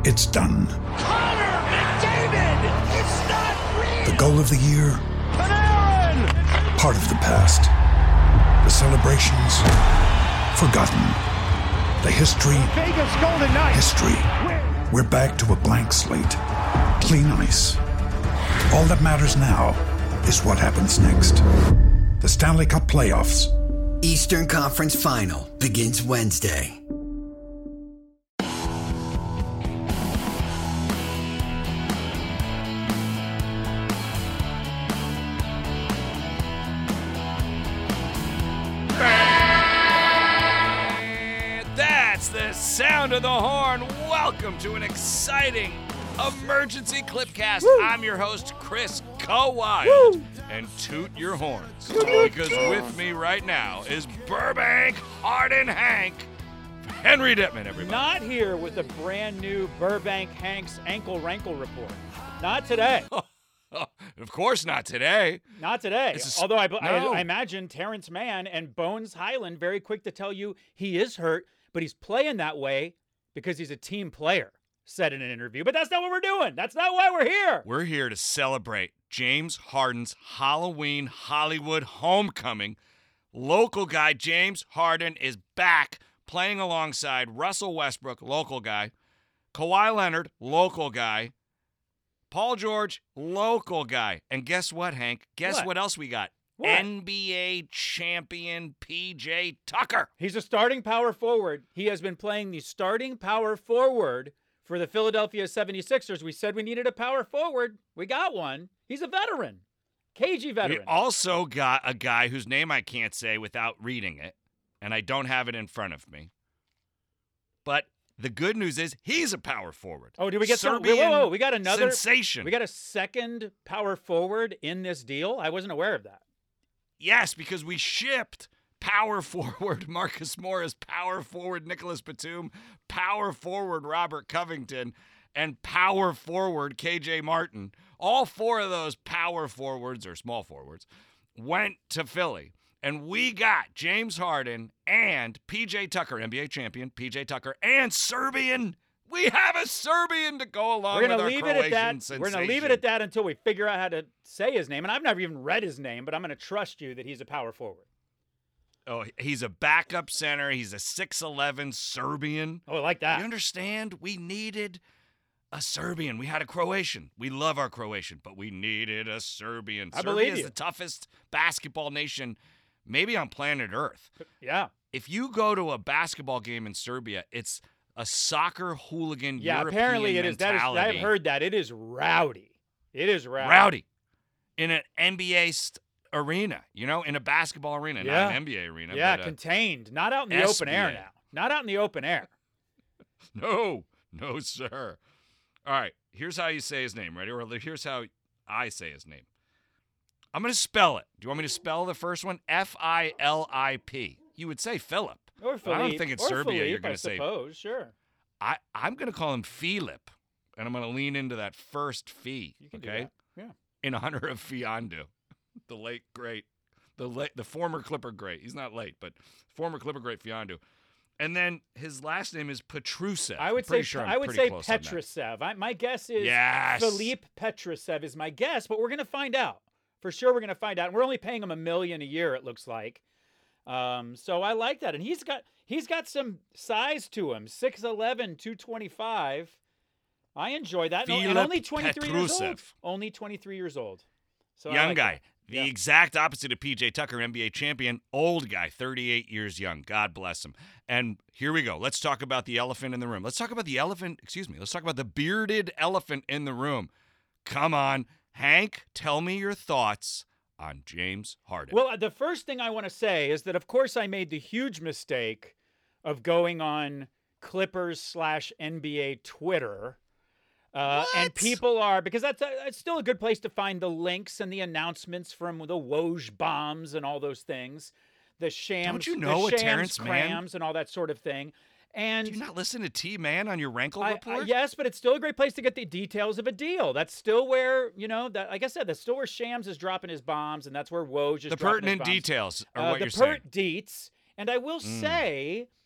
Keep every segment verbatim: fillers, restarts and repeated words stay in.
It's done. Connor McDavid! It's not real! The goal of the year? Panarin! Part of the past. The celebrations? Forgotten. The history? Vegas Golden Knights! History. We're back to a blank slate. Clean ice. All that matters now is what happens next. The Stanley Cup Playoffs. Eastern Conference Final begins Wednesday. That's the sound of the horn. Welcome to an exciting emergency Clipcast. Woo. I'm your host, Chris Cowild. And toot your horns, because with me right now is Burbank Hardin Hank, Henry Dittman, everybody. Not here with a brand new Burbank Hank's ankle rankle report. Not today. Of course not today. Not today. A, Although I, no. I, I imagine Terrence Mann and Bones Highland very quick to tell you he is hurt, but he's playing that way because he's a team player, said in an interview. But that's not what we're doing. That's not why we're here. We're here to celebrate James Harden's Halloween Hollywood homecoming. Local guy James Harden is back playing alongside Russell Westbrook, local guy, Kawhi Leonard, local guy, Paul George, local guy. And guess what, Hank? Guess what, what else we got? What? N B A champion P J Tucker. He's a starting power forward. He has been playing the starting power forward for the Philadelphia seventy-sixers. We said we needed a power forward. We got one. He's a veteran. K G veteran. We also got a guy whose name I can't say without reading it, and I don't have it in front of me. But the good news is he's a power forward. Oh, did we get Serbian some? Whoa, whoa, whoa. We got another sensation. We got a second power forward in this deal? I wasn't aware of that. Yes, because we shipped power forward Marcus Morris, power forward Nicholas Batum, power forward Robert Covington, and power forward K J Martin. All four of those power forwards, or small forwards, went to Philly. And we got James Harden and P J Tucker, N B A champion, P J Tucker, and Serbian. We have a Serbian to go along We're gonna with our leave Croatian it at that. sensation. We're going to leave it at that until we figure out how to say his name. And I've never even read his name, but I'm going to trust you that he's a power forward. Oh, he's a backup center. He's a six eleven Serbian. Oh, I like that. You understand? We needed a Serbian. We had a Croatian. We love our Croatian, but we needed a Serbian. I Serbia believe is you. the toughest basketball nation maybe on planet Earth. Yeah. If you go to a basketball game in Serbia, it's a soccer hooligan Yeah, European apparently it is. That is. mentality. I've heard that. It is rowdy. It is rowdy. Rowdy. In an N B A st- arena, you know, in a basketball arena, Yeah. not an N B A arena. Yeah, but, uh, contained. Not out in the S B open air A. now. Not out in the open air. No, no, sir. All right, here's how you say his name. Ready? Or here's how I say his name. I'm going to spell it. Do you want me to spell the first one? F I L I P. You would say Philip. Or Philippe. I don't think it's or Serbia Philippe, you're going I to say. suppose, sure. I, I'm going to call him Philip, and I'm going to lean into that first fee, You can do okay? that. Yeah. In honor of Fiondu, the late, great, the late, the former Clipper great. He's not late, but former Clipper great Fiondu. And then his last name is Petrusev. I would I'm pretty say sure I'm I would pretty say close on that. Petrusev. I, my guess is Yes. Philippe Petrusev is my guess, but we're going to find out. For sure we're going to find out. And we're only paying him a million a year, it looks like. Um, so I like that. And he's got he's got some size to him. six eleven, two twenty-five. I enjoy that. And, and Philip only twenty-three years old. Petrusev. Only twenty-three years old. So I Young like guy. that. The Yeah. exact opposite of P J Tucker, N B A champion. Old guy, thirty-eight years young. God bless him. And here we go. Let's talk about the elephant in the room. Let's talk about the elephant, excuse me. Let's talk about the bearded elephant in the room. Come on. Hank, tell me your thoughts on James Harden. Well, the first thing I want to say is that, of course, I made the huge mistake of going on Clippers slash N B A Twitter. Uh, and What? people are, because that's a, it's still a good place to find the links and the announcements from the Woj bombs and all those things. The shams, Don't you know the a shams, Terrence Mann? crams and all that sort of thing. And Do you not listen to T-Man on your Rankle I- I- report? yes, but it's still a great place to get the details of a deal. That's still where, you know, that like I said, that's still where Shams is dropping his bombs, and that's where Woj is The dropping pertinent his bombs. details are Uh, what the you're saying. pert deets. And I will Mm. say,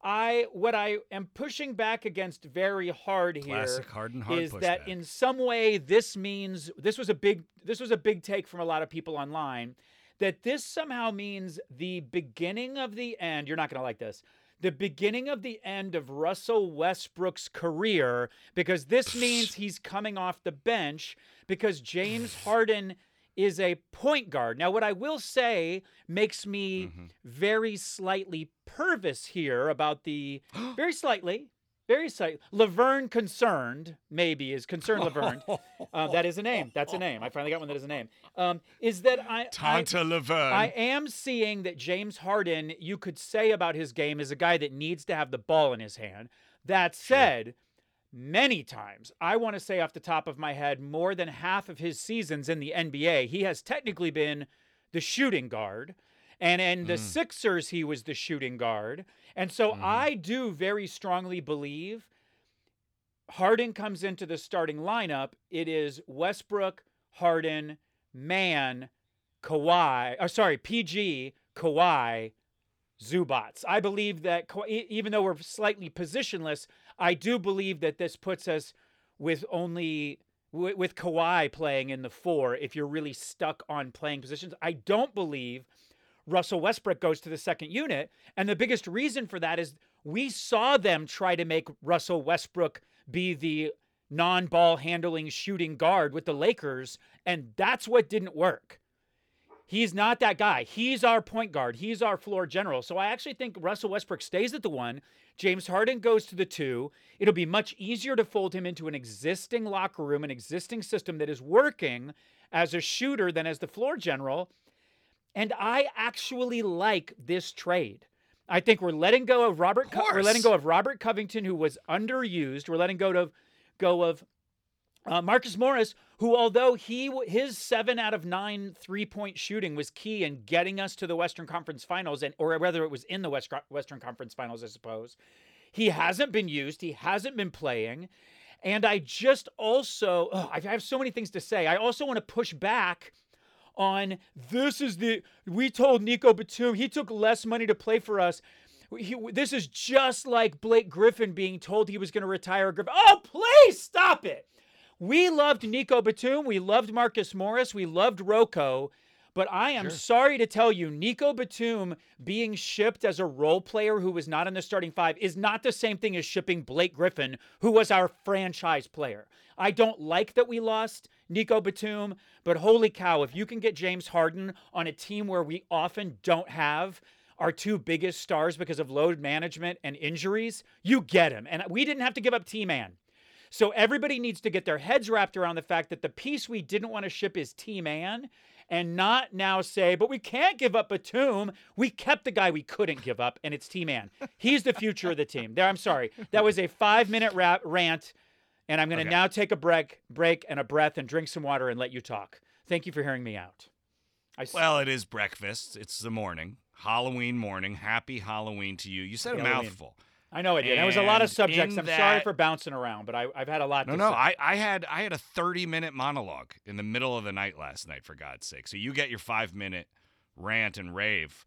I what I am pushing back against very hard Classic here Harden hard is pushback. that in some way this means this was a big this was a big take from a lot of people online, that this somehow means the beginning of the end. You're not going to like this. The beginning of the end of Russell Westbrook's career, because this means he's coming off the bench because James Harden is a point guard. Now, what I will say makes me Mm-hmm. very slightly pervious here about the very slightly, very slightly Laverne concerned, maybe is concerned Laverne. Uh, that is a name. That's a name. I finally got one that is a name. Um, is that I I, Tanta Laverne. I am seeing that James Harden, you could say about his game, is a guy that needs to have the ball in his hand. That said, many times, I want to say off the top of my head, more than half of his seasons in the N B A, he has technically been the shooting guard. And in the Mm. Sixers, he was the shooting guard. And so Mhm. I do very strongly believe Harden comes into the starting lineup. It is Westbrook, Harden, Man, Kawhi, oh, sorry, P G, Kawhi, Zubats. I believe that Ka- e- even though we're slightly positionless, I do believe that this puts us with only w- with Kawhi playing in the four if you're really stuck on playing positions. I don't believe Russell Westbrook goes to the second unit. And the biggest reason for that is we saw them try to make Russell Westbrook be the non-ball handling shooting guard with the Lakers, and that's what didn't work. He's not that guy. He's our point guard. He's our floor general. So I actually think Russell Westbrook stays at the one. James Harden goes to the two. It'll be much easier to fold him into an existing locker room, an existing system that is working as a shooter than as the floor general. And I actually like this trade. I think we're letting go of Robert. Co- we're letting go of Robert Covington, who was underused. We're letting go of go of uh, Marcus Morris, who, although he his seven out of nine three point shooting was key in getting us to the Western Conference Finals, and or whether it was in the West, Western Conference Finals, I suppose, he hasn't been used. He hasn't been playing, and I just also ugh, I have so many things to say. I also want to push back on this is the we told Nico Batum he took less money to play for us. He, this is just like Blake Griffin being told he was going to retire. Griffin, oh please stop it. We loved Nico Batum, we loved Marcus Morris, we loved Rocco, but I am Sure. sorry to tell you, Nico Batum being shipped as a role player who was not in the starting five is not the same thing as shipping Blake Griffin, who was our franchise player. I don't like that we lost Nico Batum, but holy cow, if you can get James Harden on a team where we often don't have our two biggest stars because of load management and injuries, you get him. And we didn't have to give up T-Man. So everybody needs to get their heads wrapped around the fact that the piece we didn't want to ship is T-Man, and not now say, but we can't give up Batum. We kept the guy we couldn't give up, and it's T-Man. He's the future of the team. There, I'm sorry. That was a five-minute rap, rant, and I'm going to Okay. now take a break, break and a breath and drink some water and let you talk. Thank you for hearing me out. I s- Well, it is breakfast. It's the morning. Halloween morning. Happy Halloween to you. You said a Happy Halloween. mouthful. I know I did. There was a lot of And subjects. in I'm sorry that- for bouncing around, but I, I've had a lot No, to no. say. I, I had I had a thirty minute monologue in the middle of the night last night, for God's sake. So you get your five minute rant and rave.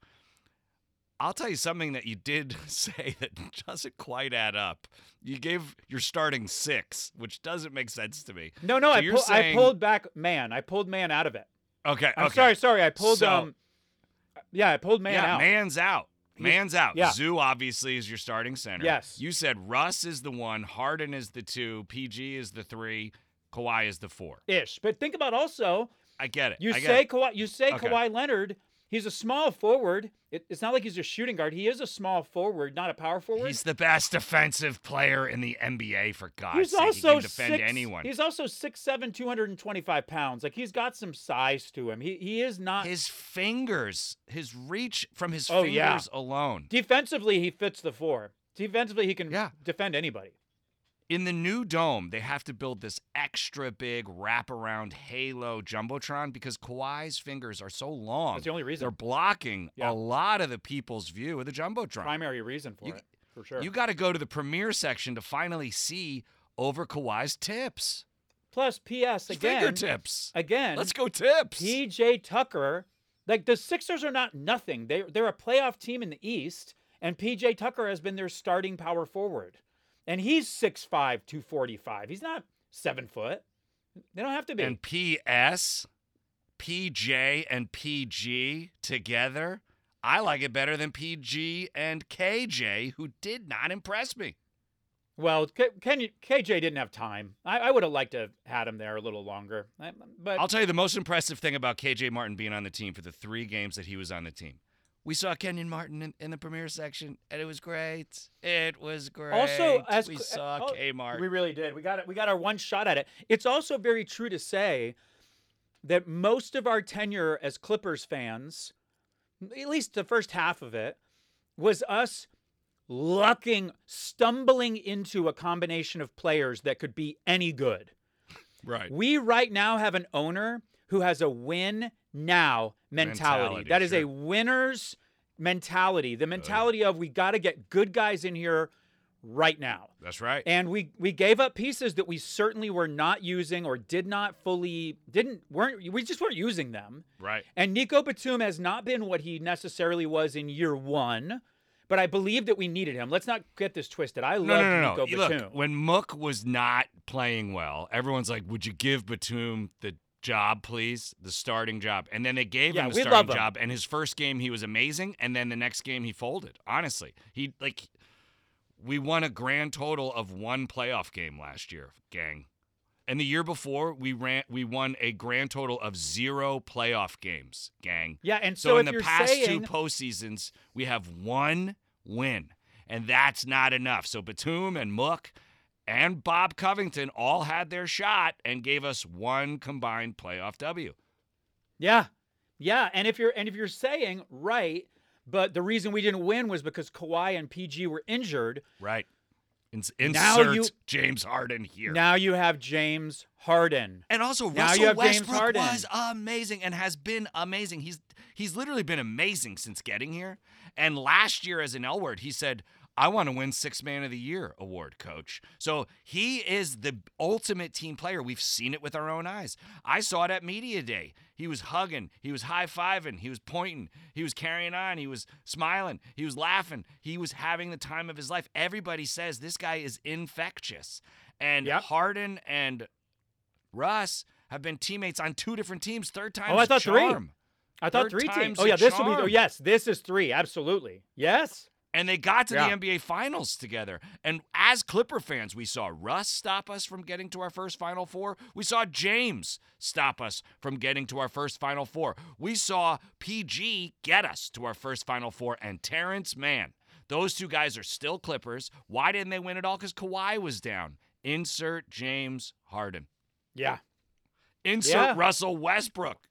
I'll tell you something that you did say that doesn't quite add up. You gave your starting six, which doesn't make sense to me. No, no, So I, you're pull, I saying- pulled back Man. I pulled Man out of it. Okay, I'm okay. sorry, sorry. I pulled So- um. Yeah, I pulled Man yeah, out. man's out. Man's out. yeah. Zoo obviously is your starting center. Yes. You said Russ is the one, Harden is the two, P G is the three, Kawhi is the four. Ish. But think about also, I get it. you I get say it. Kawhi, you say Okay. Kawhi Leonard. He's a small forward. It, it's not like he's a shooting guard. He is a small forward, not a power forward. He's the best defensive player in the N B A, for God's He's sake. also he can defend six, anyone. He's also six seven, two hundred twenty-five pounds. Like he's got some size to him. He he is not His fingers, his reach from his Oh, fingers yeah. alone. defensively. He fits the four. Defensively, he can Yeah. defend anybody. In the new dome, they have to build this extra big wraparound halo jumbotron because Kawhi's fingers are so long. That's the only reason. They're blocking Yeah. a lot of the people's view of the jumbotron. Primary reason for You- it, for sure. You got to go to the premiere section to finally see over Kawhi's tips. Plus, P S His again, fingertips. again, Let's go tips. P J Tucker. Like the Sixers are not nothing. They they're a playoff team in the East, And P J Tucker has been their starting power forward. And he's six five, two forty-five. He's not seven foot. They don't have to be. And P S, P J and P G together, I like it better than P G and K J, who did not impress me. Well, K- Ken- K J didn't have time. I, I would have liked to have had him there a little longer. I, but I'll tell you the most impressive thing about K J Martin being on the team for the three games that he was on the team. We saw Kenyon Martin in, in the premiere section, and it was great. It was great. Also, as we saw oh, K Martin. We really did. We got it. We got our one shot at it. It's also very true to say that most of our tenure as Clippers fans, at least the first half of it, was us lucking, stumbling into a combination of players that could be any good. Right. We right now have an owner who has a win now mentality. Mentality, that is sure. a winner's mentality. The mentality of we got to get good guys in here right now. That's right. And we we gave up pieces that we certainly were not using or did not fully didn't weren't we just weren't using them. Right. And Nico Batum has not been what he necessarily was in year one, but I believe that we needed him. Let's not get this twisted. I No, love no, no, Nico no. Batum. Look, when Mook was not playing well, everyone's like, would you give Batum the job, please? The starting job. And then they gave Yeah, him the we starting love him. job, and his first game he was amazing, and then the next game he folded. Honestly. He like we won a grand total of one playoff game last year, gang. And the year before, we ran we won a grand total of zero playoff games, gang. Yeah, and So, so, in if the you're past saying, two postseasons, we have one win, and that's not enough. So Batum and Mook and Bob Covington all had their shot and gave us one combined playoff W. yeah, yeah, and if you're and if you're saying right, but the reason we didn't win was because Kawhi and P G were injured. Right. Ins- Now insert you- James Harden here. Now you have James Harden. And also, Now Russell you have James Westbrook Harden. was amazing and has been amazing. He's he's literally been amazing since getting here. And last year, as an L word, he said, I want to win Six Man of the Year award, coach. So he is the ultimate team player. We've seen it with our own eyes. I saw it at Media Day. He was hugging. He was high-fiving. He was pointing. He was carrying on. He was smiling. He was laughing. He was having the time of his life. Everybody says this guy is infectious. And Yep. Harden and Russ have been teammates on two different teams. Third time Oh, I thought three. charm. I thought Third three teams. time's Oh a yeah, this will be. Oh charm. yes, this is three. Absolutely. Yes. And they got to Yeah. the N B A Finals together. And as Clipper fans, we saw Russ stop us from getting to our first Final Four. We saw James stop us from getting to our first Final Four. We saw P G get us to our first Final Four. And Terrence Mann, those two guys are still Clippers. Why didn't they win it all? Because Kawhi was down. Insert James Harden. Yeah. Insert Yeah. Russell Westbrook.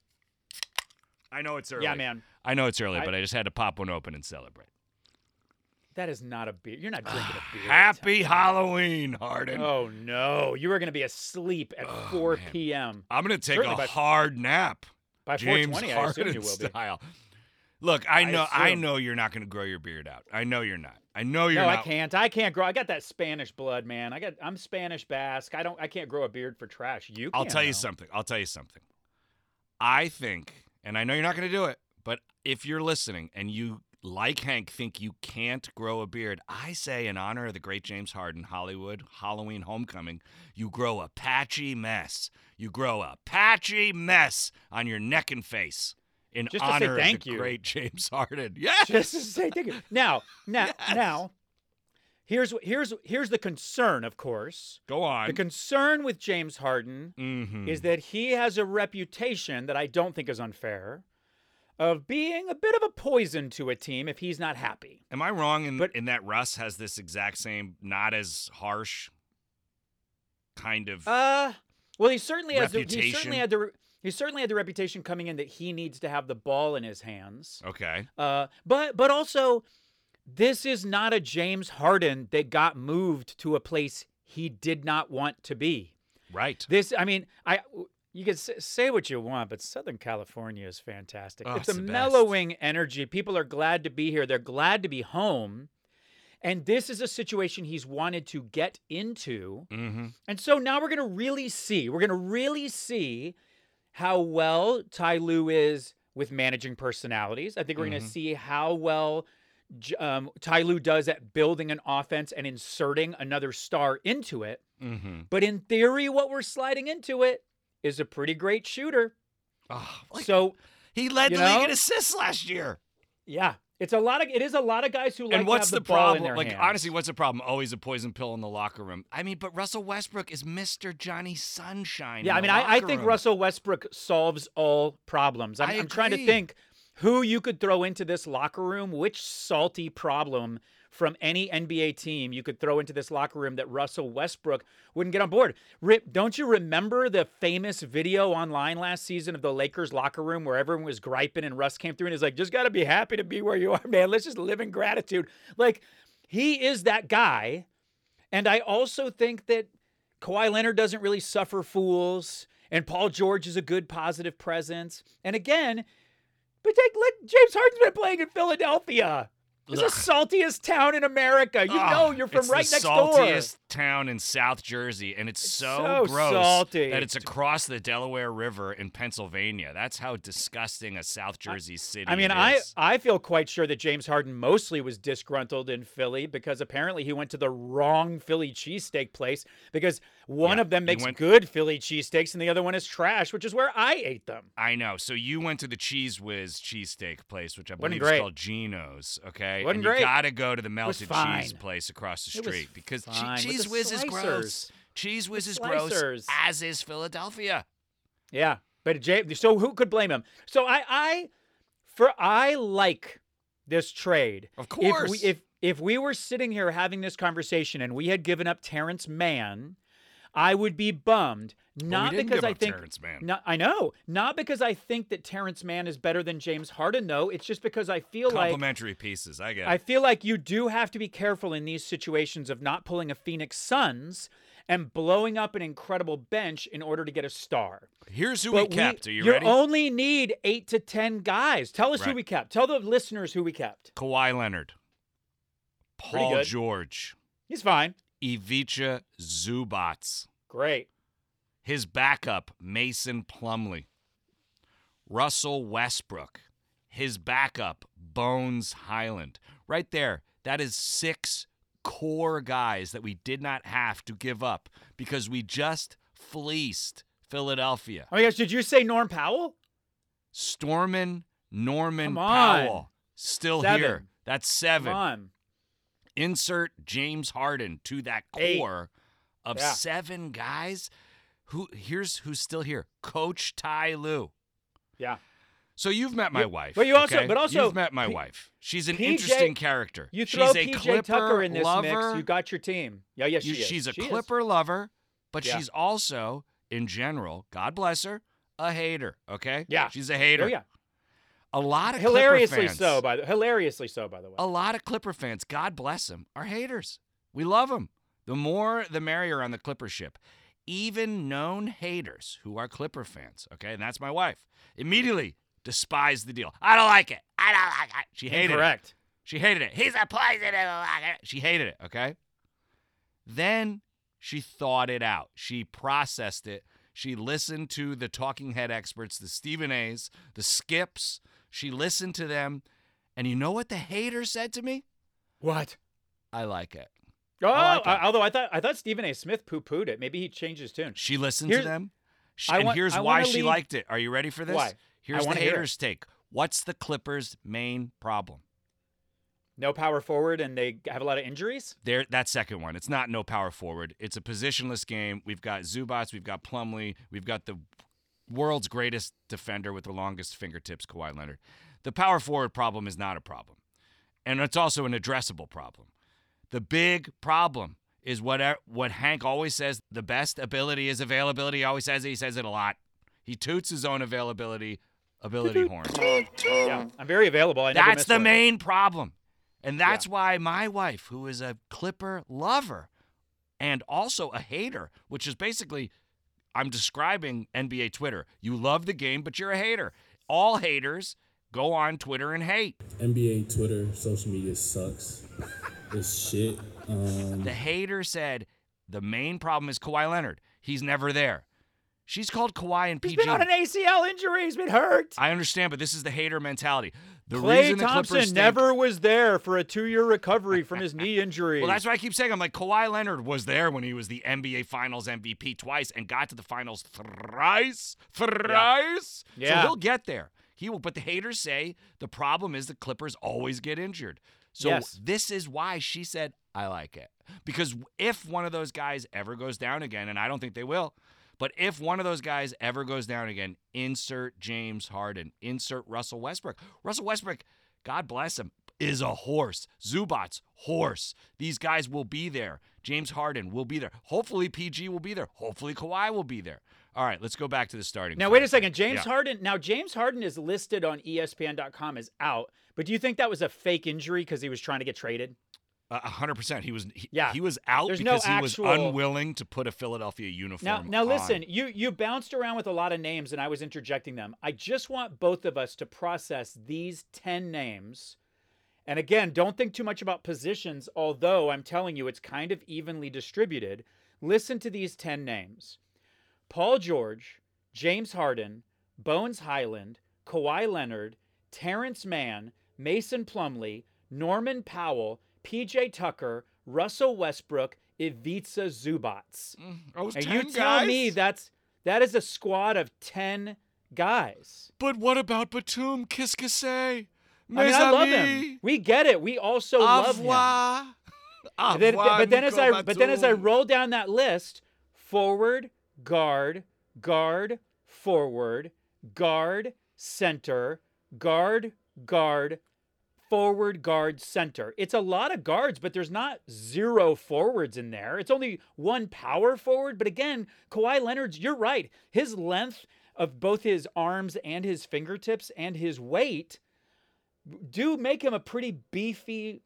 I know it's early. Yeah, man. I know it's early, I- but I just had to pop one open and celebrate. That is not a beer. You're not drinking a beer. Happy Halloween, Harden. Oh no, you are going to be asleep at four man. p.m. I'm going to take Certainly a by- hard nap. By James four twenty. I Harden assume you will be. style. Look, I I know I assume. know you're not going to grow your beard out. I know you're not. I know you're No, I not. can't. I can't grow. I got that Spanish blood, man. I got. I'm Spanish Basque. I don't. I can't grow a beard for trash. You. I'll can, tell you though. something. I'll tell you something. I think, and I know you're not going to do it, but if you're listening and you, like Hank, think you can't grow a beard, I say in honor of the great James Harden, Hollywood, Halloween homecoming, you grow a patchy mess. You grow a patchy mess on your neck and face in Just to say honor thank of the you. great James Harden. Yes. Just to say thank you. Now, now, Yes. now. Here's here's here's the concern, of course. Go on. The concern with James Harden mm-hmm. is that he has a reputation that I don't think is unfair of being a bit of a poison to a team if he's not happy. Am I wrong in, But- in that Russ has this exact same, not as harsh kind of Uh, well, he certainly has. The, he Reputation. certainly had the. re- He certainly had the reputation coming in that he needs to have the ball in his hands. okay. Uh, but but also, this is not a James Harden that got moved to a place he did not want to be. Right. This, I mean, I. You can s- say what you want, but Southern California is fantastic. Oh, it's it's a the best. mellowing energy. People are glad to be here. They're glad to be home. And this is a situation he's wanted to get into. Mm-hmm. And so now we're going to really see. We're going to really see how well Ty Lue is with managing personalities. I think we're going Mhm. to see how well J- um, Ty Lue does at building an offense and inserting another star into it. Mm-hmm. But in theory, what we're sliding into it is a pretty great shooter. Oh, like, so he led you the league know? in assists last year. yeah, it's a lot of it is a lot of guys who like And what's to have the, the, ball in problem? their Like hands. honestly, what's the problem? Always a poison pill in the locker room. I mean, but Russell Westbrook is Mister Johnny Sunshine. Yeah, in I the mean, I, I locker think room. Russell Westbrook solves all problems. I'm, I I'm trying to agree. think who you could throw into this locker room, which salty problem from any N B A team you could throw into this locker room that Russell Westbrook wouldn't get on board. Rip, don't you remember the famous video online last season of the Lakers locker room where everyone was griping and Russ came through and he's like, just got to be happy to be where you are, man. Let's just live in gratitude. Like, he is that guy. And I also think that Kawhi Leonard doesn't really suffer fools, and Paul George is a good positive presence. And again, but take, let, James Harden's been playing in Philadelphia. It's the saltiest town in America. You Ugh, know you're from it's right the next saltiest door. town in South Jersey, and it's, It's so, so gross salty. that it's across the Delaware River in Pennsylvania. That's how disgusting a South Jersey city I mean, it I, is. I feel quite sure that James Harden mostly was disgruntled in Philly because apparently he went to the wrong Philly cheesesteak place because one Yeah, of them he makes went- good Philly cheesesteaks and the other one is trash, which is where I ate them. I know. So you went to the Cheese Whiz cheesesteak place, which I Wasn't believe great. is called Gino's, okay? Wasn't and you great. gotta go to the melted fine. cheese place across the It was street because che- fine with Cheese the Whiz is slicers. gross. Cheese Whiz The is gross, slicers. as is Philadelphia. Yeah, but Jay, so who could blame him? So I, I, for I like this trade. Of If we, course. if if we were sitting here having this conversation and we had given up Terrence Mann, I would be bummed. Not didn't because give I up think Terrence Mann. Not, I know. Not because I think that Terrence Mann is better than James Harden. No, it's just because I feel like Complimentary pieces. I get I it. feel like you do have to be careful in these situations of not pulling a Phoenix Suns and blowing up an incredible bench in order to get a star. Here's who But we kept. Are you you ready? only need eight to ten guys. Tell us who Right. we kept. Tell the listeners who we kept. Kawhi Leonard, Pretty Paul good. George, He's fine. Ivica Zubats. Great. His backup, Mason Plumlee. Russell Westbrook. His backup, Bones Highland. Right there, that is six core guys that we did not have to give up because we just fleeced Philadelphia. Oh my gosh, did you say Norm Powell? Stormin Norman Come on. Powell. Still Seven. here. That's seven. Come on. Insert James Harden to that Eight. core of Yeah. seven guys. Who here's who's still here? Coach Ty Lue. Yeah. So you've met my You- wife. but you also- okay? but also, you've met my P- wife. She's an P J interesting character. You throw she's a P J Clipper Tucker in this lover. mix, you got your team. Yeah, yes, You- she is. she's a She is. Clipper lover, but Yeah. she's also, in general, God bless her, a hater. Okay. Yeah. She's a hater. Oh yeah. A lot of Hilariously Clipper fans, so by the hilariously so by the way. a lot of Clipper fans, God bless them, are haters. We love them. The more, the merrier on the Clipper ship. Even known haters who are Clipper fans, okay, and that's my wife, immediately despise the deal. I don't like it. I don't like it. She hated it. Incorrect. She hated it. He's a poison. in the locker. She hated it, okay? Then she thought it out. She processed it. She listened to the talking head experts, the Stephen A's, the Skips. She listened to them. And you know what the hater said to me? What? I like it. Oh, I like it. I- although I thought I thought Stephen A. Smith poo-pooed it. Maybe he changed his tune. She listened Here's- to them. She, I and want- here's I why wanna she leave- liked it. Are you ready for this? Why? Here's the wanna hear it. hater's take. What's the Clippers' main problem? No power forward, and they have a lot of injuries. There, that second one. It's not no power forward. It's a positionless game. We've got Zubats. We've got Plumlee. We've got the world's greatest defender with the longest fingertips, Kawhi Leonard. The power forward problem is not a problem. And it's also an addressable problem. The big problem is what, what Hank always says, the best ability is availability. He always says it. He says it a lot. He toots his own availability, ability horn. Yeah, I'm very available. I never That's miss the one. main problem. And that's Yeah. why my wife, who is a Clipper lover and also a hater, which is basically, I'm describing N B A Twitter. You love the game, but you're a hater. All haters go on Twitter and hate. N B A Twitter, social media sucks. It's shit. Um, The hater said the main problem is Kawhi Leonard. He's never there. She's called Kawhi and P G. He's been on an A C L injury. He's been hurt. I understand, but this is the hater mentality. The Klay reason the Thompson Clippers stink- never was there for a two-year recovery from his knee injury. Well, that's what I keep saying. I'm like, Kawhi Leonard was there when he was the N B A Finals M V P twice and got to the finals thrice. Thrice. Yeah. So he'll get there. He will. But the haters say the problem is the Clippers always get injured. So Yes. this is why she said, I like it. Because if one of those guys ever goes down again, and I don't think they will, but if one of those guys ever goes down again, insert James Harden, insert Russell Westbrook. Russell Westbrook, God bless him, is a horse. Zubats, horse. These guys will be there. James Harden will be there. Hopefully P G will be there. Hopefully Kawhi will be there. All right, let's go back to the starting. Now, five. wait a second. James Yeah. Harden. Now, James Harden is listed on E S P N dot com as out. But do you think that was a fake injury because he was trying to get traded? A hundred percent. He was. He, Yeah. He was out There's no because he actual- was unwilling to put a Philadelphia Now, uniform. now on. listen. You you bounced around with a lot of names, and I was interjecting them. I just want both of us to process these ten names. And again, don't think too much about positions, although I'm telling you it's kind of evenly distributed. Listen to these ten names. Paul George, James Harden, Bones Highland, Kawhi Leonard, Terrence Mann, Mason Plumlee, Norman Powell, P J Tucker, Russell Westbrook, Ivica Zubats. I was And ten you tell guys? me that's that is a squad of ten guys. But what about Batum, Kiskasay? I mean, I love him. We get it. We also love him. Au But then, revoir, but then as Nico I but then as I Batum. roll down that list, forward, guard, guard, forward, guard, center, guard, guard, forward, guard, center. It's a lot of guards, but there's not zero forwards in there. It's only one power forward. But again, Kawhi Leonard's, you're right. His length of both his arms and his fingertips and his weight do make him a pretty beefy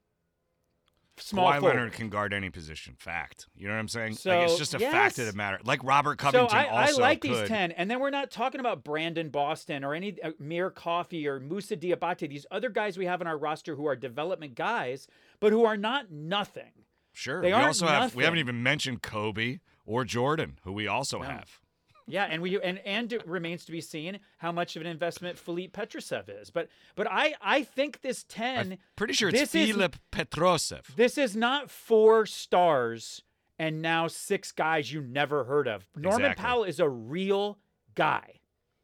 small Kawhi forward. Leonard can guard any position. Fact. You know what I'm saying? So, like, it's just a fact of yes. the matter. Like Robert So Covington I, I also like could. these ten, and then we're not talking about Brandon Boston or any uh, Mir Coffey or Musa Diabate, these other guys we have on our roster who are development guys, but who are not nothing. Sure. They we aren't also have. We haven't nothing. even mentioned Kobe or Jordan, who we also have. Yeah, and we and and it remains to be seen how much of an investment Philippe Petrusev is. But but I I think this ten. I'm pretty sure it's this is- Filip Petrosev. This is not four stars and now six guys you never heard of. Norman Exactly. Powell is a real guy.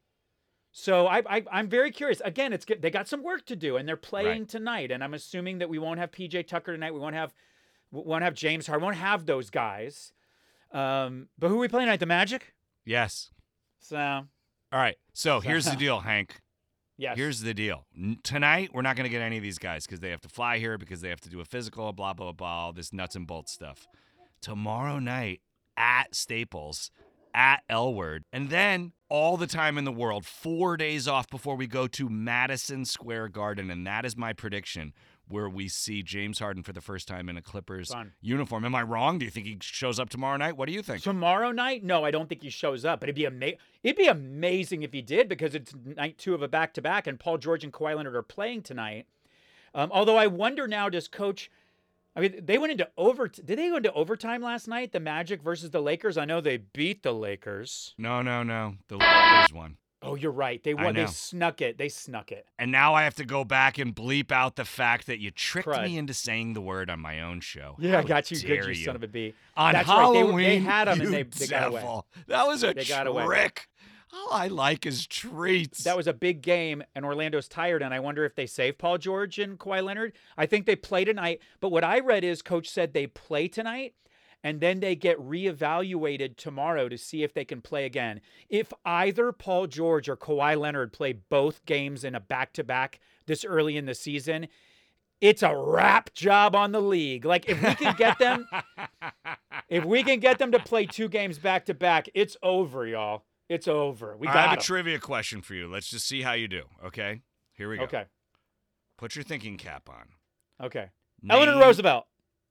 So I, I, I'm very curious. Again, it's good. They got some work to do, and they're playing Right. tonight. And I'm assuming that we won't have P J Tucker tonight. We won't have, we won't have James Harden. We won't have those guys. Um, but who are we playing tonight? The Magic. Yes. So All right. So here's the deal, Hank. yes. Here's the deal. N- Tonight, we're not going to get any of these guys because they have to fly here, because they have to do a physical, blah, blah, blah, all this nuts and bolts stuff. Tomorrow night at Staples, at Elward, and then all the time in the world, four days off before we go to Madison Square Garden. And that is my prediction, where we see James Harden for the first time in a Clippers Fun. uniform. Am I wrong? Do you think he shows up tomorrow night? What do you think? Tomorrow night? No, I don't think he shows up. But it'd be ama- It'd be amazing if he did, because it's night two of a back-to-back, and Paul George and Kawhi Leonard are playing tonight. Um, although I wonder now, does Coach? I mean, they went into over. Did they go into overtime last night? The Magic versus the Lakers. I know they beat the Lakers. No, no, no. The Lakers won. Oh, you're right. They I won. They know. snuck it. They snuck it. And now I have to go back and bleep out the fact that you tricked Crud. me into saying the word on my own show. Yeah, I How got you. Good, dare you, you son of a bee. On That's Halloween, right. They, they had them, you and they, they got away. devil. That was a They got away. trick. All I like is treats. That was a big game, and Orlando's tired, and I wonder if they save Paul George and Kawhi Leonard. I think they play tonight, but what I read is Coach said they play tonight, and then they get reevaluated tomorrow to see if they can play again. If either Paul George or Kawhi Leonard play both games in a back-to-back this early in the season, it's a wrap job on the league. Like, if we can get them, if we can get them to play two games back-to-back, it's over, y'all. It's over. We I got have a 'em. trivia question for you. Let's just see how you do, okay? Here we go. Okay. Put your thinking cap on. Okay. Name- Eleanor Roosevelt.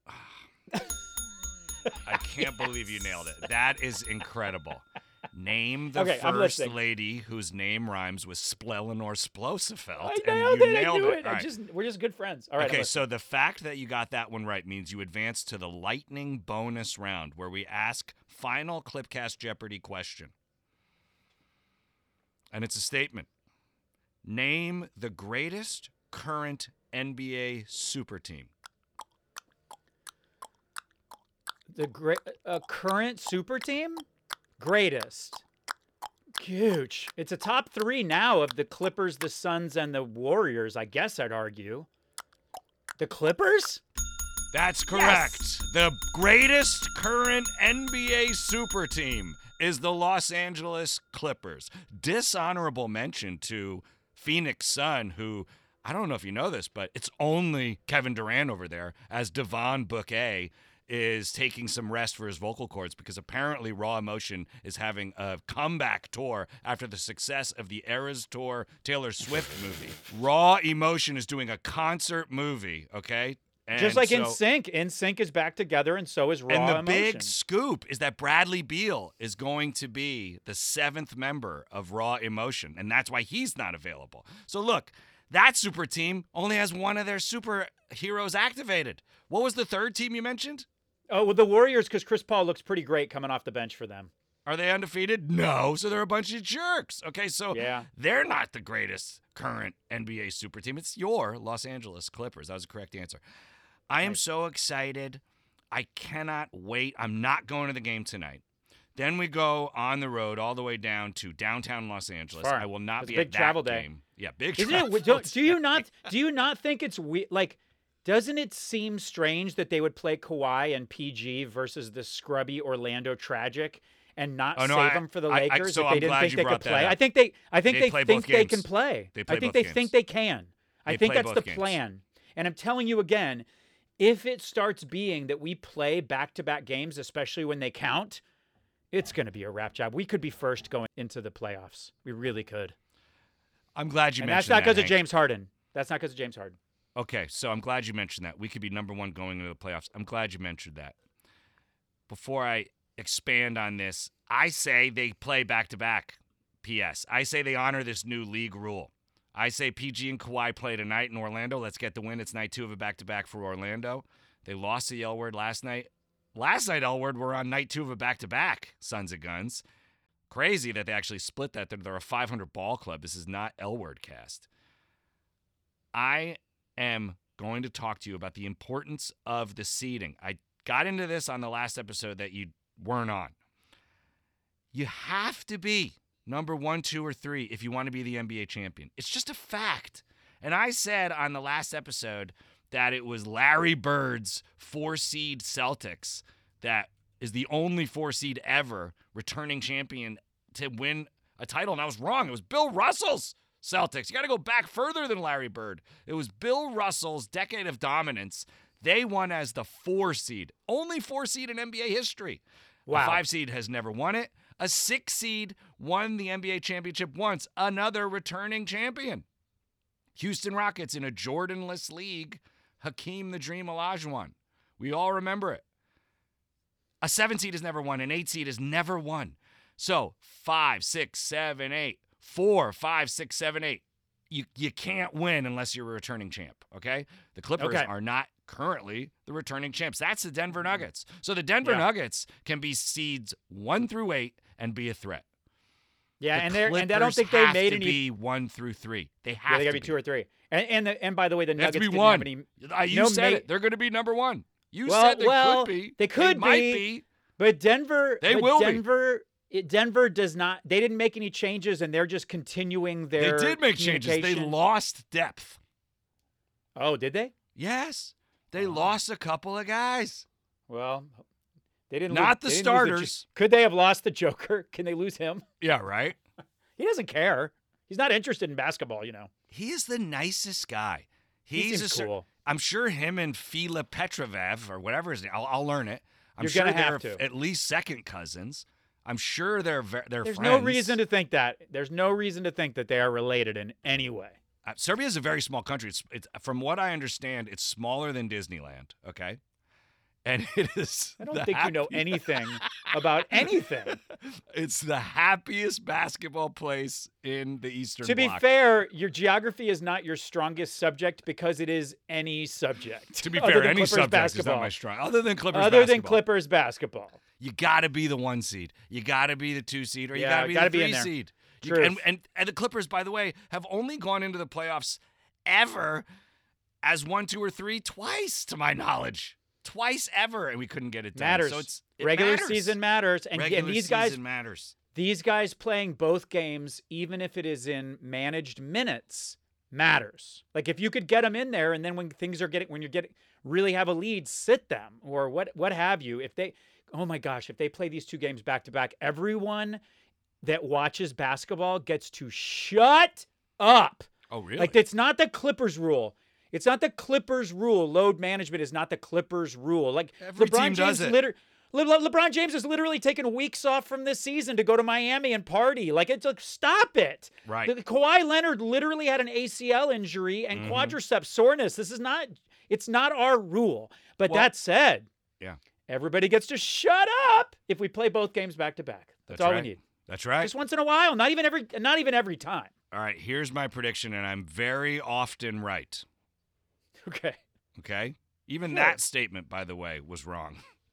I can't believe you nailed it. That is incredible. Name the Okay, I'm first listening. lady whose name rhymes with Splelenor Splosefelt. I and nailed you it. nailed I knew it. it. All I right. just we're just good friends. All right. I'm Okay, listening. so the fact that you got that one right means you advance to the lightning bonus round, where we ask final Clipcast Jeopardy question. and it's a statement. Name the greatest current N B A super team. The great uh, current super team? Greatest. Huge. It's a top three now of the Clippers, the Suns, and the Warriors, I guess I'd argue. The Clippers? That's correct. Yes. The greatest current N B A super team is the Los Angeles Clippers. Dishonorable mention to Phoenix Sun, who, I don't know if you know this, but it's only Kevin Durant over there, as Devon Bouquet is taking some rest for his vocal cords because apparently Raw Emotion is having a comeback tour after the success of the Eras Tour Taylor Swift movie. Raw Emotion is doing a concert movie, okay? And Just like so, In Sync. In Sync is back together, and so is Raw And the Emotion. big scoop is that Bradley Beal is going to be the seventh member of Raw Emotion, and that's why he's not available. So look, that super team only has one of their superheroes activated. What was the third team you mentioned? Oh, well, the Warriors, because Chris Paul looks pretty great coming off the bench for them. Are they undefeated? No. So they're a bunch of jerks. Okay, so Yeah. they're not the greatest current N B A super team. It's your Los Angeles Clippers. That was the correct answer. I am so excited. I cannot wait. I'm not going to the game tonight. Then we go on the road all the way down to downtown Los Angeles. Far. I will not It's be a big at that travel day. game. Yeah, big Isn't travel it? Do, do you day. not? Do you not think it's weird? Like, doesn't it seem strange that they would play Kawhi and P G versus the scrubby Orlando Tragic and not Oh, no, save I- them for the I- I- Lakers so if I'm they didn't glad think you they brought could that play? up. I think they. I think They they, play think both they games. can play. They play I think both they games. think they can. I They think play that's the both games. plan. And I'm telling you again, if it starts being that we play back-to-back games, especially when they count, it's going to be a wrap job. We could be first going into the playoffs. We really could. I'm glad you And that's mentioned not because that, of Hank. James Harden. That's not because of James Harden. Okay, so I'm glad you mentioned that. We could be number one going into the playoffs. I'm glad you mentioned that. Before I expand on this, I say they play back-to-back. P S. I say they honor this new league rule. I say P G and Kawhi play tonight in Orlando. Let's get the win. It's night two of a back-to-back for Orlando. They lost to the L-Word last night. Last night, L-Word were on night two of a back-to-back, Sons of Guns. Crazy that they actually split that. They're, they're a five hundred ball club. This is not L-Word cast. I am going to talk to you about the importance of the seeding. I got into this on the last episode that you weren't on. You have to be number one, two, or three if you want to be the N B A champion. It's just a fact. And I said on the last episode that it was Larry Bird's four-seed Celtics that is the only four-seed ever returning champion to win a title. And I was wrong. It was Bill Russell's Celtics. You got to go back further than Larry Bird. It was Bill Russell's decade of dominance. They won as the four-seed. Only four-seed in N B A history. Wow. A five-seed has never won it. A six-seed won the N B A championship once. Another returning champion. Houston Rockets in a Jordanless league. Hakeem the Dream Olajuwon. We all remember it. A seven-seed has never won. An eight-seed has never won. So five, six, seven, eight, four, five, six, seven, eight. You you can't win unless you're a returning champ, okay? The Clippers Okay. are not currently the returning champs. That's the Denver Nuggets. So the Denver Yeah. Nuggets can be seeds one through eight and be a threat. Yeah, The and they're and I don't Clippers think they have made to any. be one through three. They have Yeah, they got to to be two or three. And and, the, and by the way, the They have Nuggets to be didn't one. have any. Uh, you no said ma- it. They're going to be number one. You Well, said they well, could be. they could might be. be. But Denver, They but will be. Denver, it, Denver does not. They didn't make any changes, and they're just continuing They their. did make changes. They communication. lost depth. Oh, did they? Yes. They Oh. lost a couple of guys. Well, they didn't. Not lose, the they didn't lose Jo- starters. Could they have lost the Joker? Can they lose him? Yeah, right? He doesn't care. He's not interested in basketball, you know. He is the nicest guy. He He's seems a cer- cool. I'm sure him and Fila Petrovev or whatever his name. I'll, I'll learn it. I'm You're sure gonna they're have to. at least second cousins. I'm sure they're ve- they're There's friends. no reason to think that. There's no reason to think that they are related in any way. Uh, Serbia is a very small country. It's, it's from what I understand, it's smaller than Disneyland. Okay, and it is. I don't the think you know happy- anything about anything. It's the happiest basketball place in the Eastern To be Bloc. fair, your geography is not your strongest subject because it is any subject. To be other fair, than any Clippers subject basketball. is not my strong. Other than Clippers Other than basketball. Clippers basketball. You got to be the one seed. You got to be the two seed, or you Yeah, got to be gotta the be in three there. seed. You- Truth. And, and and the Clippers, by the way, have only gone into the playoffs ever as one, two, or three twice, to my knowledge. Twice ever, and we couldn't get it done. Matters. So it's it Regular matters. season matters, and, Regular and these season guys, matters. these guys playing both games, even if it is in managed minutes, matters. Like if you could get them in there, and then when things are getting, when you're getting really have a lead, sit them or what what have you. If they, oh my gosh, if they play these two games back to back, everyone that watches basketball gets to shut up. Oh, really? Like it's not the Clippers rule. It's not the Clippers rule. Load management is not the Clippers rule. Like Every LeBron team James does it. liter- Le- Le- LeBron James has literally taken weeks off from this season to go to Miami and party. Like it's like stop it. Right. The, Kawhi Leonard literally had an A C L injury and Mm-hmm. quadriceps soreness. This is not. It's not our rule. But Well- that said, Yeah. everybody gets to shut up if we play both games back to back. That's, That's all right. we need. That's right. Just once in a while. Not even every. Not even every time. All right, here's my prediction, and I'm very often right. Okay. Okay? Even Sure. that statement, by the way, was wrong.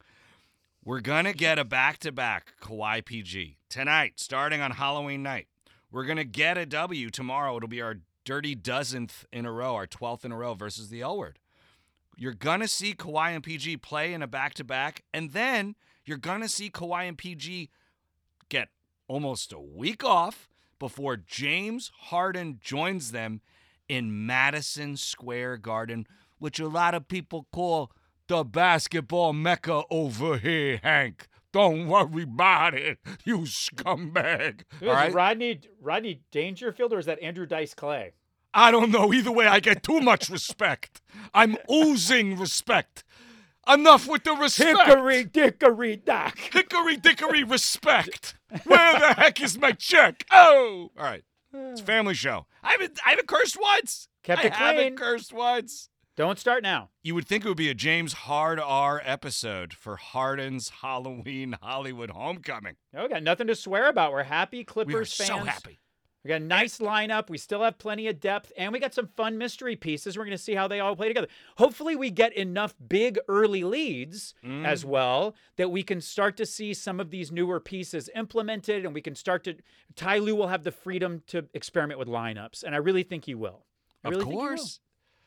We're going to get a back-to-back Kawhi P G tonight, starting on Halloween night. We're going to get a W tomorrow. It'll be our dirty dozenth in a row, our twelfth in a row versus the L-word. You're going to see Kawhi and P G play in a back-to-back, and then you're going to see Kawhi and P G get almost a week off before James Harden joins them in Madison Square Garden, which a lot of people call the basketball mecca over here, Hank. Don't worry about it, you scumbag. Is All it right? Rodney Rodney Dangerfield or is that Andrew Dice Clay? I don't know. Either way, I get too much respect. I'm oozing respect. Enough with the respect. Hickory dickory dock. Hickory dickory respect. Where the heck is my check? Oh, all right. It's a family show. I haven't, I haven't cursed once. Kept I it clean. haven't cursed once. Don't start now. You would think it would be a James Hard R episode for Harden's Halloween Hollywood homecoming. No, we got nothing to swear about. We're happy Clippers We are fans. so happy. We got a nice lineup. We still have plenty of depth, and we got some fun mystery pieces. We're going to see how they all play together. Hopefully, we get enough big early leads as well that we can start to see some of these newer pieces implemented, and we can start to. Ty Lue will have the freedom to experiment with lineups, and I really think he will. I really Of think he will. course.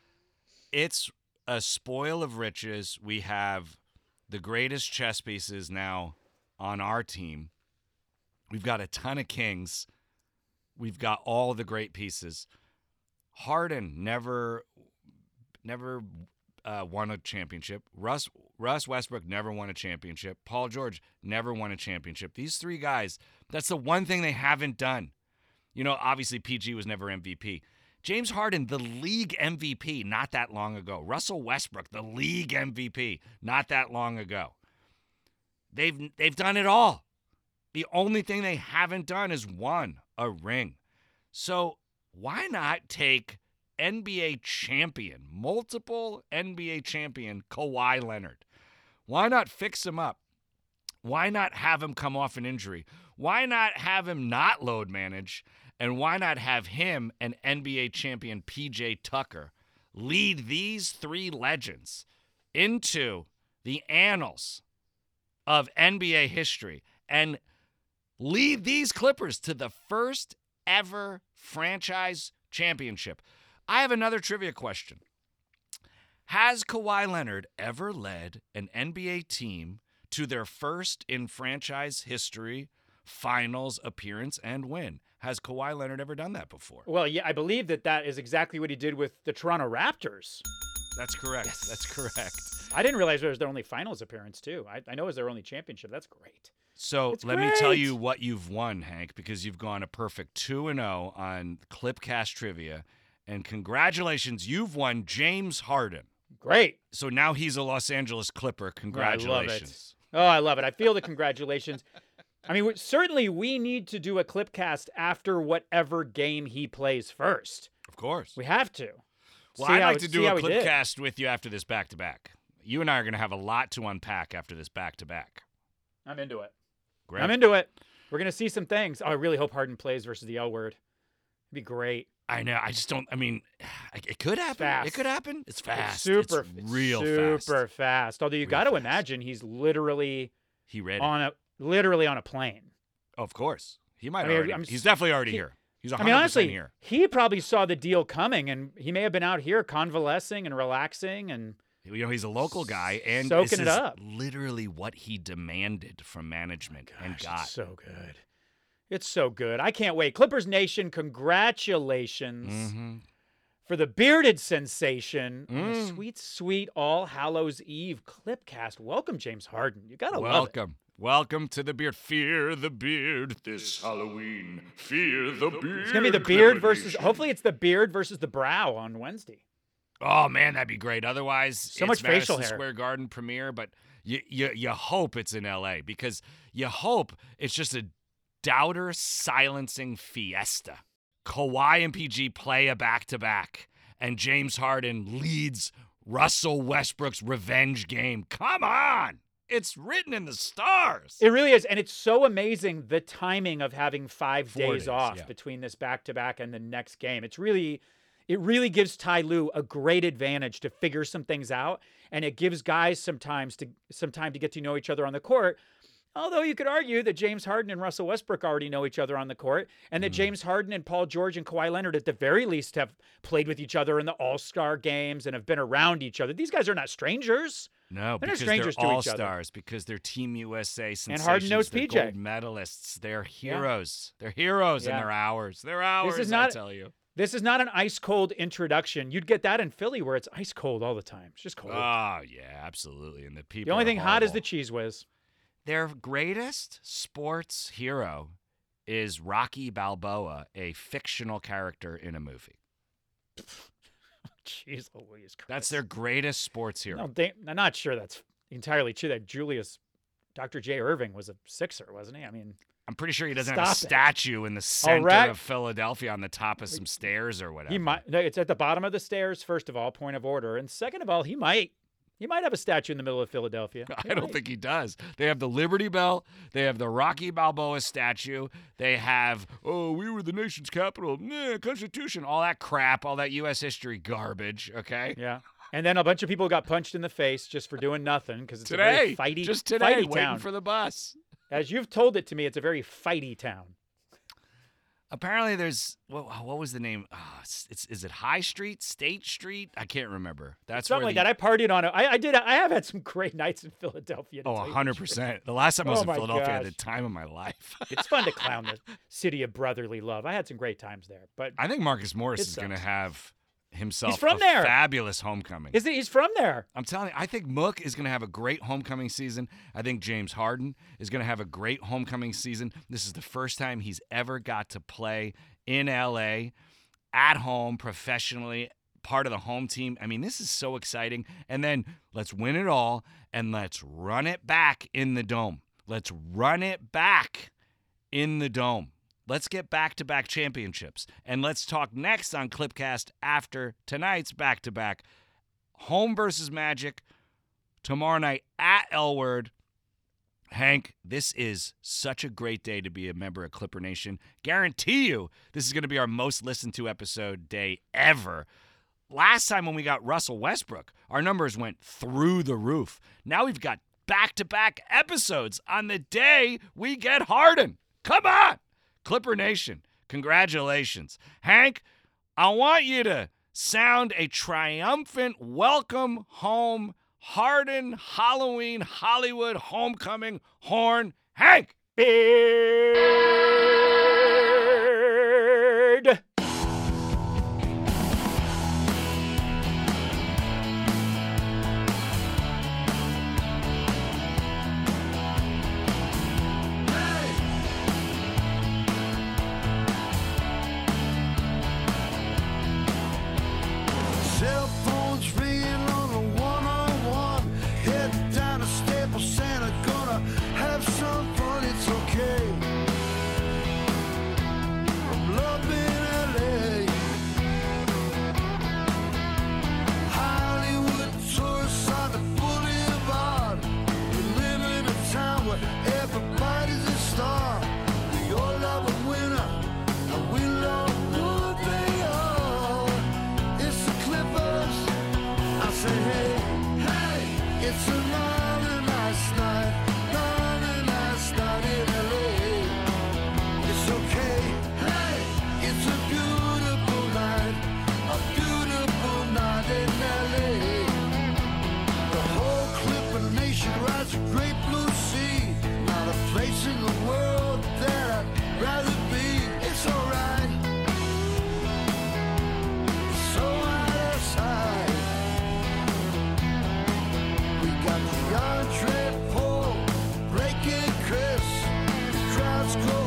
It's a spoil of riches. We have the greatest chess pieces now on our team. We've got a ton of kings. We've got all the great pieces. Harden never, never uh, won a championship. Russ Russ Westbrook never won a championship. Paul George never won a championship. These three guys, that's the one thing they haven't done. You know, obviously P G was never M V P. James Harden, the league M V P, not that long ago. Russell Westbrook, the league M V P, not that long ago. They've they've done it all. The only thing they haven't done is won a ring. So why not take N B A champion, multiple N B A champion Kawhi Leonard? Why not fix him up? Why not have him come off an injury? Why not have him not load manage? And why not have him and N B A champion P J Tucker lead these three legends into the annals of N B A history and lead these Clippers to the first ever franchise championship? I have another trivia question. Has Kawhi Leonard ever led an N B A team to their first in franchise history finals appearance and win? Has Kawhi Leonard ever done that before? Well, yeah, I believe that that is exactly what he did with the Toronto Raptors. That's correct. That's correct. I didn't realize it was their only finals appearance, too. I, I know it was their only championship. That's great. So It's let me tell great. you what you've won, Hank, because you've gone a perfect two and oh on Clipcast Trivia. And congratulations, you've won James Harden. Great. So now he's a Los Angeles Clipper. Congratulations. I love it. Oh, I love it. I feel the congratulations. I mean, we- certainly we need to do a Clipcast after whatever game he plays first. Of course. We have to. Well, See I'd how like it- to see do a how he did. Clipcast with you after this back-to-back. You and I are going to have a lot to unpack after this back-to-back. I'm into it. Great. I'm into it. We're going to see some things. Oh, I really hope Harden plays versus the L word. It'd be great. I know. I just don't. I mean, it could happen. fast. It could happen. It's fast. It's super, It's real super fast. fast. Although you Real got to fast. imagine he's literally He read it. on a literally on a plane. Of course. He might I mean, already. I'm he's s- definitely already he- here. He's I one mean, hundred percent honestly, here. he probably saw the deal coming, and he may have been out here convalescing and relaxing and You know, he's a local guy, and soaking this it is up. literally what he demanded from management and Gosh, got. it's so good. It's so good. I can't wait. Clippers Nation, congratulations hmm for the bearded sensation on the Mm. sweet, sweet All Hallows Eve Clipcast. Welcome, James Harden. You gotta love it. Welcome. Welcome to the beard. Fear the beard this Halloween. Fear the beard. It's gonna be the beard Clipper versus. Nation. Hopefully, it's the beard versus the brow on Wednesday. Oh man, that'd be great. Otherwise, So it's much facial Madison hair. Square Garden premiere, but you you you hope it's in L A because you hope it's just a doubter silencing fiesta. Kawhi and P G play a back to back, and James Harden leads Russell Westbrook's revenge game. Come on, it's written in the stars. It really is, and it's so amazing the timing of having five Four days, days, off yeah. between this back to back and the next game. It's really, it really gives Ty Lue a great advantage to figure some things out, and it gives guys sometimes to some time to get to know each other on the court. Although you could argue that James Harden and Russell Westbrook already know each other on the court, and that Mm. James Harden and Paul George and Kawhi Leonard at the very least have played with each other in the All-Star games and have been around each other. These guys are not strangers. No, They're not because strangers they're to all each other. stars, because they're Team U S A sensations. Harden knows they're P J. gold medalists. They're heroes. They're heroes in Yeah. their hours. They're hours, is I not- tell you. This is not an ice cold introduction. You'd get that in Philly where it's ice cold all the time. It's just cold. Oh, yeah, absolutely. And the people the only are thing hot is horrible. the cheese whiz. Their greatest sports hero is Rocky Balboa, a fictional character in a movie. Jeez Louise Christ. That's their greatest sports hero. No, they, I'm not sure that's entirely true. That Julius, Doctor J. Irving was a Sixer, wasn't he? I mean, I'm pretty sure he doesn't have a Stop it. statue in the center right. of Philadelphia on the top of some stairs or whatever. he might. No, it's at the bottom of the stairs. First of all, point of order, and second of all, he might. He might have a statue in the middle of Philadelphia. He I don't might. think he does. They have the Liberty Bell. They have the Rocky Balboa statue. They have, oh, we were the nation's capital. Nah, Constitution. All that crap, all that U S history garbage, okay? Yeah. And then a bunch of people got punched in the face just for doing nothing because it's Today, a very fighty, just today, fighty waiting town. for the bus. As you've told it to me, it's a very fighty town. Apparently there's, what, what was the name? Oh, it's, it's Is it High Street, State Street? I can't remember. That's Something where like the, that. I partied on it. I, I did. I have had some great nights in Philadelphia. to Oh, tell you the one hundred truth. percent. The last time I was Oh in my Philadelphia, I had the gosh. time of my life. It's fun to clown the city of brotherly love. I had some great times there. But I think Marcus Morris It is going to sucks. have himself from a there. fabulous homecoming. is it, he's from there. I'm telling you, I think Mook is going to have a great homecoming season. I think James Harden is going to have a great homecoming season. This is the first time he's ever got to play in L A, at home, professionally, part of the home team. I mean, this is so exciting. And then let's win it all, and let's run it back in the Dome. Let's run it back in the Dome. Let's get back-to-back championships. And let's talk next on Clipcast after tonight's back-to-back. Home versus Magic tomorrow night at L-Word. Hank, this is such a great day to be a member of Clipper Nation. Guarantee you this is going to be our most listened to episode day ever. Last time when we got Russell Westbrook, our numbers went through the roof. Now we've got back-to-back episodes on the day we get Harden. Come on! Clipper Nation, congratulations. Hank, I want you to sound a triumphant welcome home Harden Halloween Hollywood homecoming horn. Hank! Beard. Cell phones ringing on the one oh one. Head down to Staples Center, gonna have some fun. It's okay. Let's go.